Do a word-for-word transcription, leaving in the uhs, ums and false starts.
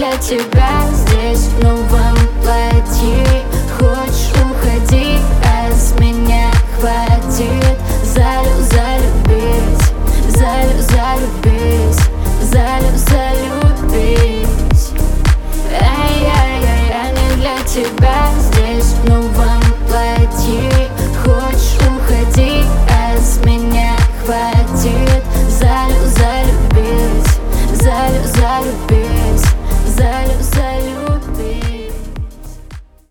для тебя здесь в новом платье. Хочешь, уходи, а с меня хватит. Залю, залюбись, залю, залюбись, залю, залюбись.